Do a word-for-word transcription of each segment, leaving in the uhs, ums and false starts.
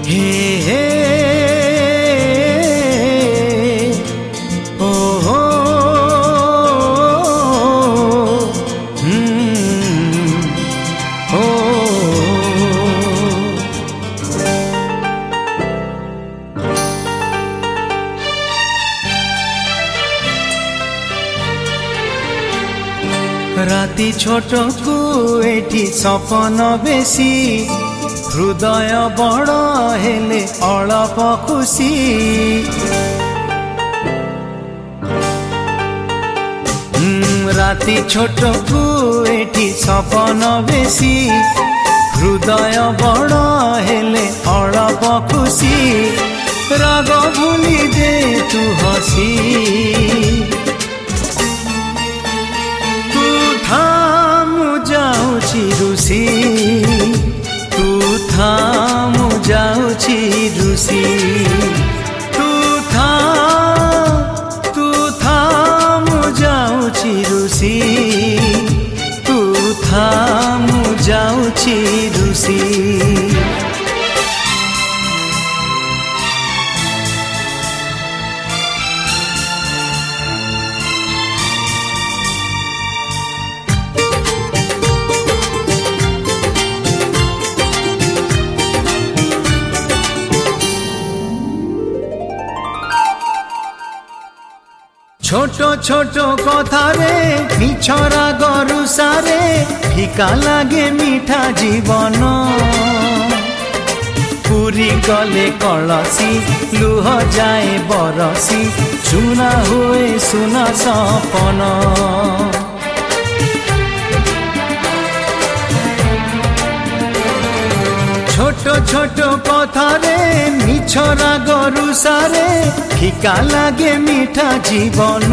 हे हे ओ हो हम्म ओ राति छोट को एठी सपन बेसी हृदय बड़ हेले अलप खुशी राति छोट को एठी सपन बेसी हृदय बड़ हेले अलप खुशी राग भूली दे तू हसी तू थामु जाउछि रुसी तू थामु जाउछि रुसी तू था तू थामु जाउछि रुसी तू थामु जाउछि रुसी छोटो छोटो कथारे मिछरा गरुसारे फिका लागे मीठा जीवन पूरी गले कलसी लुह जाए बरसी सुना हुए सुना सपन छोटो छोटो कथारे मिछरा गरुसारे फिका लागे मीठा जीवन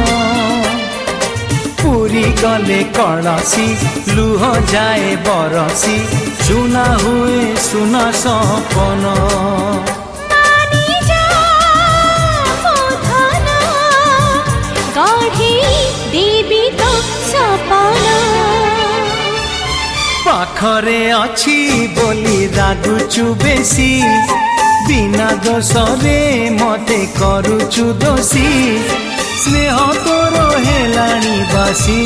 पूरी गले कलसी लुह जाए बरसी सुना हुए सुना सपन देवी तो सपना पाखरे अच्छी बोली रागुचु बेसी बिना दोषरे मते करुचु दोषी स्नेह तोर हेलाणी बासी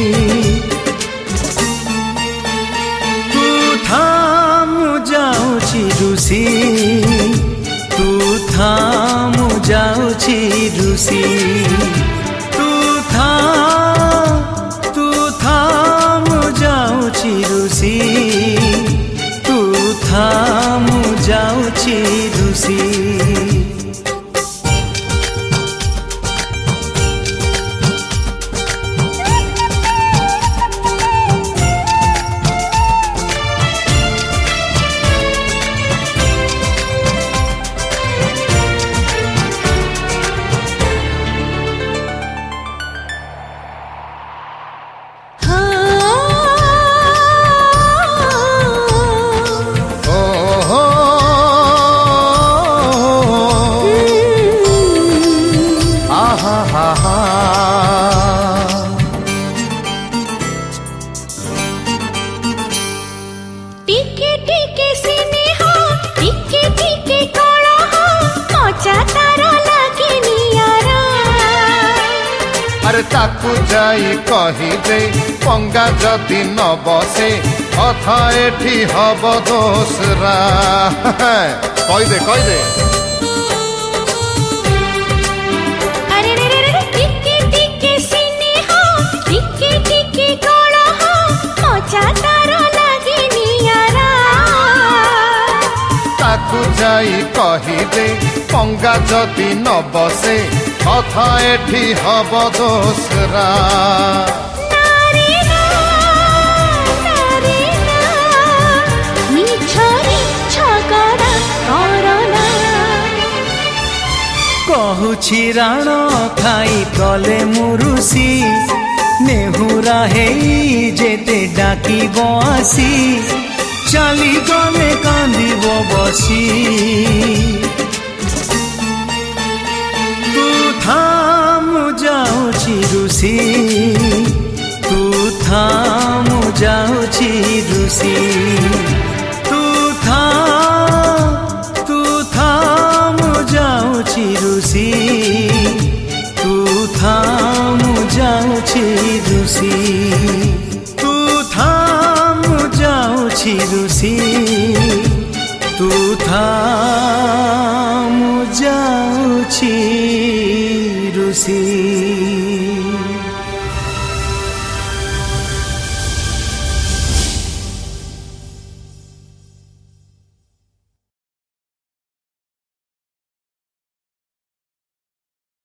तू थामु जाउछि रुसी तू थामु जाउछि रुसी तू था तू थामु जाउछि रुसी तू थामु जाउछि रुसी टिके टिके स्नेह टिके टिके कलह मजा तार लागे नियारा अरे ताकू जाई कही दे पंगा जदि न बसे अथा एठी हब दोसरा कही दे कही दे अरे रे रे रे टिके टिके स्नेह टिके टिके कलह मजा तार लागे नियारा ताकू जाई कही दे पंगा जदि न बसे अथा एठी हब दोसरा नारे ना नारे ना मिछरी झगड़ा करना कहुछि राण खाई कले मुरुसी नेहुरा हेई जेते डाकिब आसी चली गले कांदिब बसी तू थामु जाउछि रुसी तू थामु जाउछि रुसी तू था था ମୁଁ ଯାଉଛି ରୁଷି।